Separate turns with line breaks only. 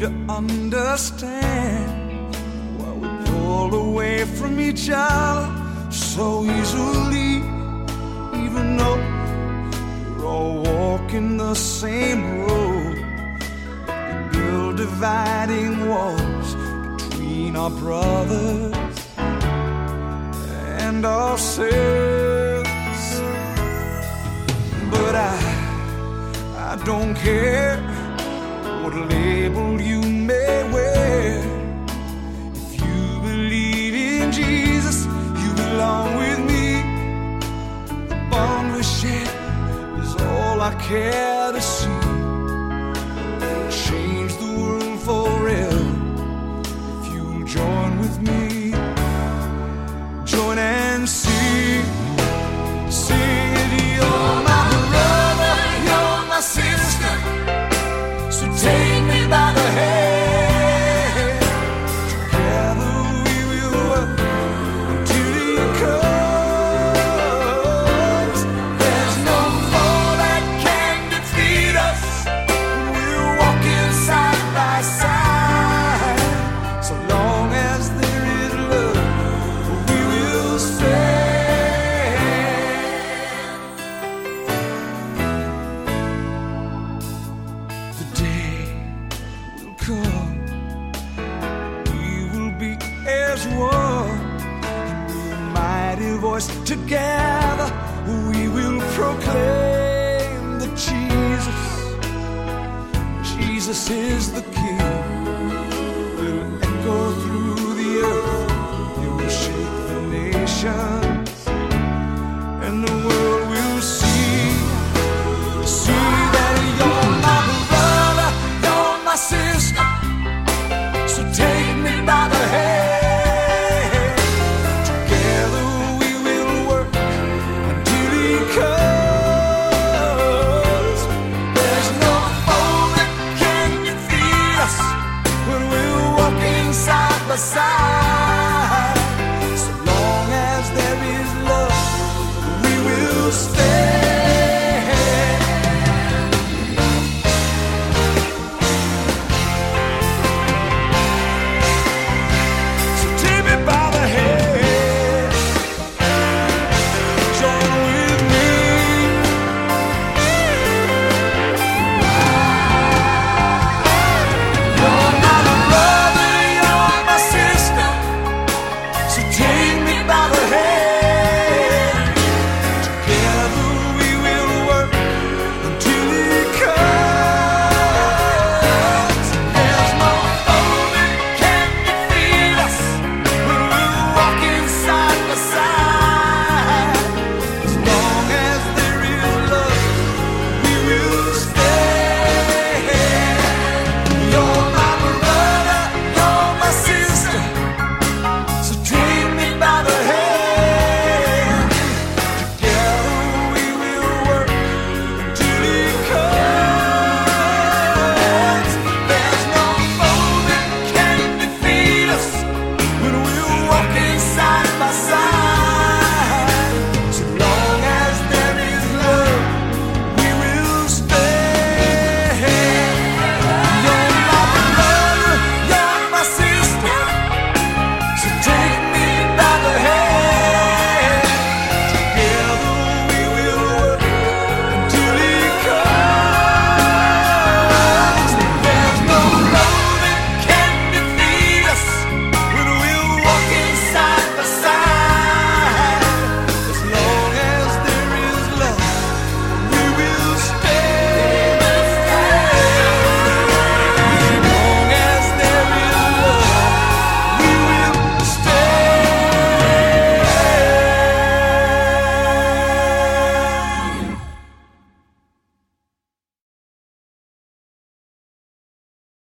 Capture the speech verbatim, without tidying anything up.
to understand why we pull away from each other so easily, even though we're all walking the same road. We build dividing walls between our brothers and ourselves. But I, I don't care what label you may wear. If you believe in Jesus, you belong with me. The bond we share is all I care to see. We'll change the world forever if you'll join with me. Join and sing, sing it. You're my brother, you're my sister, so take me by the hand. Together we will work until He comes. There's no foe that can defeat us. We're walking side by side. So long as there is love, we will stand. The day will come, we will be as one, and with a mighty voice together, we will proclaim that Jesus, Jesus is the King.